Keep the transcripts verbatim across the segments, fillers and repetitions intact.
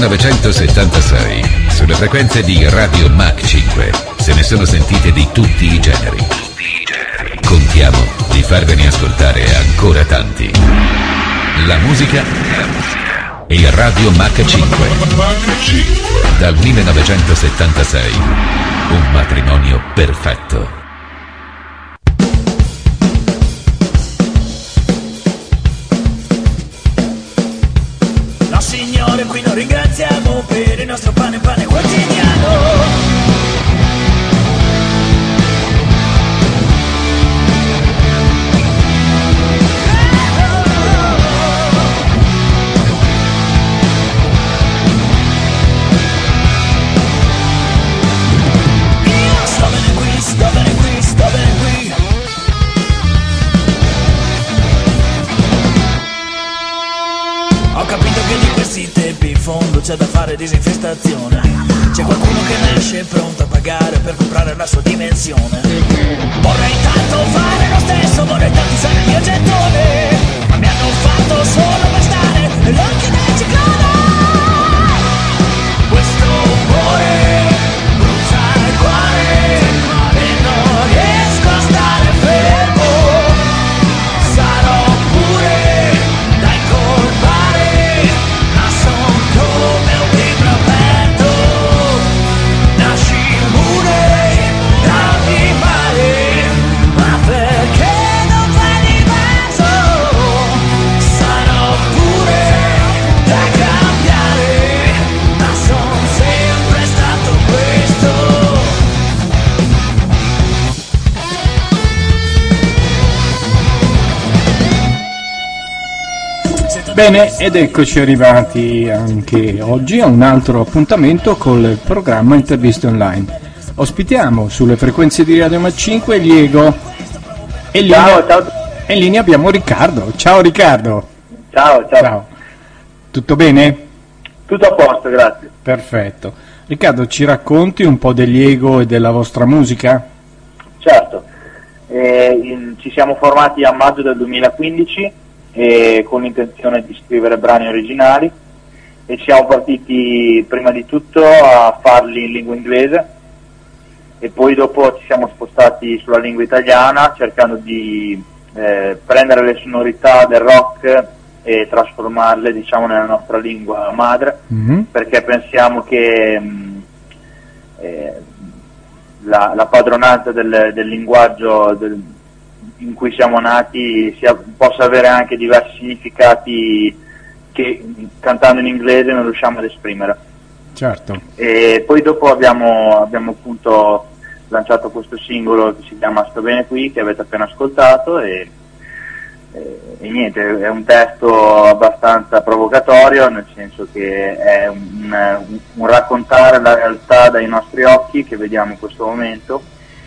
millenovecentosettantasei, sulle frequenze di Radio Mach cinque, se ne sono sentite di tutti i generi. Contiamo di farvene ascoltare ancora tanti. La musica e Radio Mach cinque. Dal millenovecentosettantasei, un matrimonio perfetto. No signore, qui lo ringraziamo per il nostro pane pane quotidiano. C'è da fare disinfestazione. C'è qualcuno che nasce pronto a pagare per comprare la sua dimensione. Vorrei tanto fare lo stesso, vorrei tanto usare il mio gettone, ma mi hanno fatto solo bastare nell'occhio del ciclone. Questo umore brucia il cuore e non riesco a stare fermo. Sarò pure da incolpare, ma son come un libro aperto. Nasci pure dall'animale, ma perché non fai diverso? Sarò pure da cambiare, ma son sempre stato questo. Bene, ed eccoci arrivati anche oggi a un altro appuntamento col programma Interviste Online. Ospitiamo sulle frequenze di Radio Mach cinque Diego e in linea, Ciao, ciao. e in linea abbiamo Riccardo. Ciao Riccardo. Ciao, ciao. Ciao. Tutto bene? Tutto a posto, grazie. Perfetto. Riccardo, ci racconti un po' del Diego e della vostra musica? Certo. Eh, in- ci siamo formati a maggio del duemilaquindici e con l'intenzione di scrivere brani originali e siamo partiti prima di tutto a farli in lingua inglese e poi dopo ci siamo spostati sulla lingua italiana cercando di eh, prendere le sonorità del rock e trasformarle, diciamo, nella nostra lingua madre, Mhm. perché pensiamo che mh, eh, la, la padronanza del, del linguaggio del- in cui siamo nati sia, possa avere anche diversi significati che mh, cantando in inglese non riusciamo ad esprimere. Certo. E poi dopo abbiamo, abbiamo appunto lanciato questo singolo che si chiama Sto bene qui, che avete appena ascoltato, e, e, e niente, è un testo abbastanza provocatorio, nel senso che è un, un- un raccontare la realtà dai nostri occhi che vediamo in questo momento,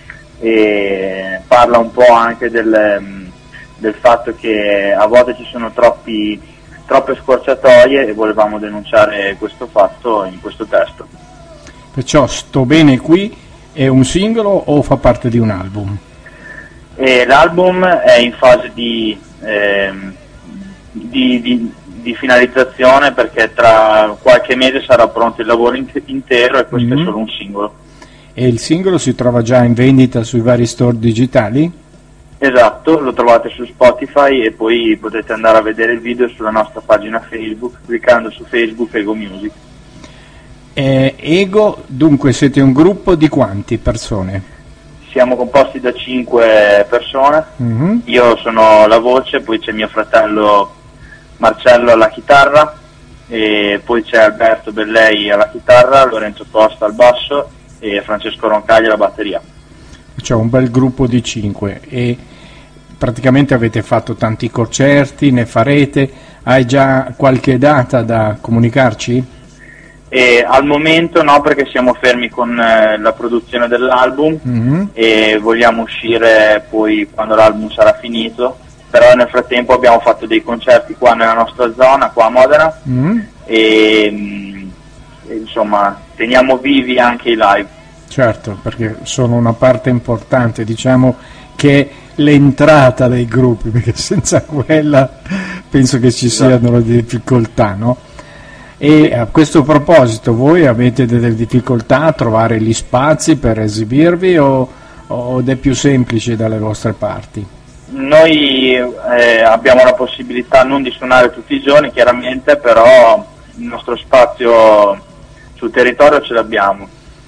e parla un po' anche del, del fatto che a volte ci sono troppi, troppe scorciatoie e volevamo denunciare questo fatto in questo testo. Perciò Sto bene qui è un singolo o fa parte di un album? E l'album è in fase di, ehm, di, di- di finalizzazione, perché tra qualche mese sarà pronto il lavoro in- intero e questo Mhm. è solo un singolo. E il singolo si trova già in vendita sui vari store digitali? Esatto, lo trovate su Spotify e poi potete andare a vedere il video sulla nostra pagina Facebook cliccando su Facebook Ego Music. Eh, Ego, dunque siete un gruppo di quanti persone? Siamo composti da cinque persone, Mhm. io sono la voce, poi c'è mio fratello Marcello alla chitarra, e poi c'è Alberto Bellei alla chitarra, Lorenzo Costa al basso e Francesco Roncaglia alla batteria. C'è un bel gruppo di cinque e praticamente avete fatto tanti concerti, ne farete, hai già qualche data da comunicarci? E al momento no, perché siamo fermi con eh, la produzione dell'album Mhm. e vogliamo uscire poi quando l'album sarà finito, però nel frattempo abbiamo fatto dei concerti qua nella nostra zona, qua a Modena, Mhm. e, mh, e, insomma teniamo vivi anche i live. Certo, perché sono una parte importante, diciamo che è l'entrata dei gruppi, perché senza quella penso che ci siano le difficoltà, no? E a questo proposito, voi avete delle difficoltà a trovare gli spazi per esibirvi o, o è più semplice dalle vostre parti? Noi eh, abbiamo la possibilità non di suonare tutti i giorni, chiaramente, però il nostro spazio sul territorio ce l'abbiamo.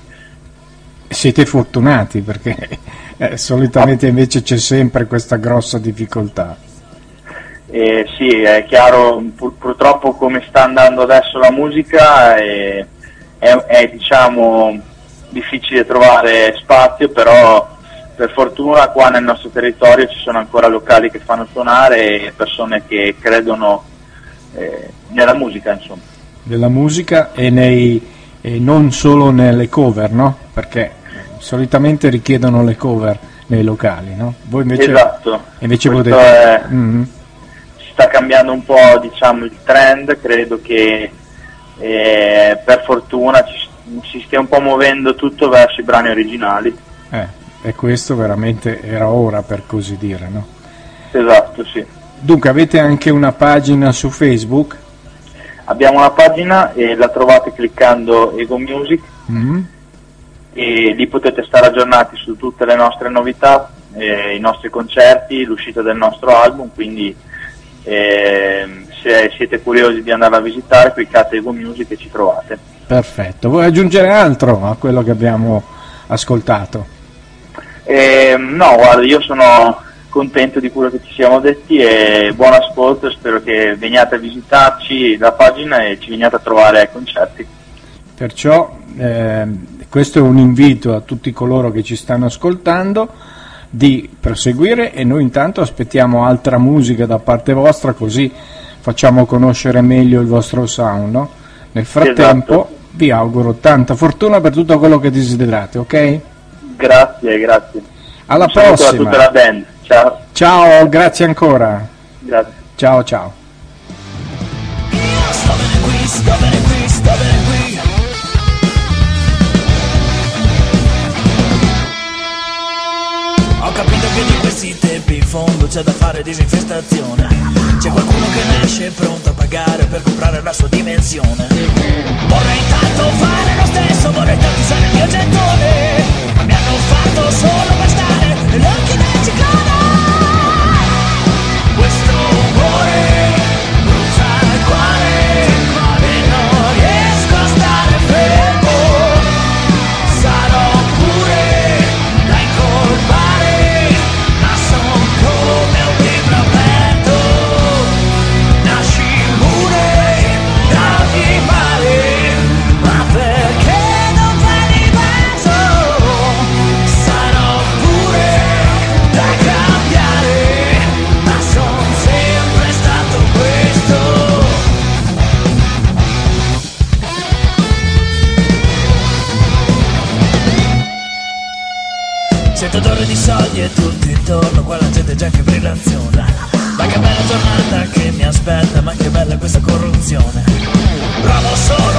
Siete fortunati perché eh, solitamente invece c'è sempre questa grossa difficoltà. Eh, sì, è chiaro, pur, purtroppo come sta andando adesso la musica è, è, è diciamo difficile trovare spazio, però per fortuna qua nel nostro territorio ci sono ancora locali che fanno suonare e persone che credono eh, nella musica, insomma. Nella musica e, nei, e non solo nelle cover, no? Perché solitamente richiedono le cover nei locali, no? Voi invece, esatto. invece Questo potete... È, mm-hmm. Sta cambiando un po', diciamo, il trend, credo che eh, per fortuna ci, si stia un po' muovendo tutto verso i brani originali. Eh. E questo veramente era ora, per così dire, no? Esatto, sì. Dunque avete anche una pagina su Facebook? Abbiamo una pagina e la trovate cliccando Ego Music, mm-hmm. e lì potete stare aggiornati su tutte le nostre novità, eh, i nostri concerti, l'uscita del nostro album, quindi eh, se siete curiosi di andare a visitare, cliccate Ego Music e ci trovate. Perfetto. Vuoi aggiungere altro a quello che abbiamo ascoltato? Eh, no, guarda, io sono contento di quello che ci siamo detti e buon ascolto, spero che veniate a visitarci la pagina e ci veniate a trovare ai concerti. Perciò eh, questo è un invito a tutti coloro che ci stanno ascoltando di proseguire e noi intanto aspettiamo altra musica da parte vostra, così facciamo conoscere meglio il vostro sound, no? Nel frattempo esatto. Vi auguro tanta fortuna per tutto quello che desiderate, ok? Grazie, grazie. Alla un prossima. A tutta la band. Ciao. Ciao, grazie ancora. Grazie. Ciao, ciao. Io sto bene qui, sto bene qui, sto bene qui. Ho capito che di questi tempi in fondo c'è da fare disinfestazione. C'è qualcuno che nasce pronto a pagare per comprare la sua dimensione. Vorrei intanto fare lo stesso, vorrei tanto usare il mio gettone. Mi hanno fatto solo per stare negli occhi del ciclone. Questo umore brucia il cuore e non riesco a stare fermo. Sarò pure da incolpare, ma son come un libro aperto. Nasci pure da ogni male, ma perché non fai di mezzo? Sarò pure da cambiare, ma son sempre stato questo. Sento odore di soldi e tutto intorno, qua la gente già che brillaziona. Ma che bella giornata che mi aspetta, ma che bella questa corruzione. Provo solo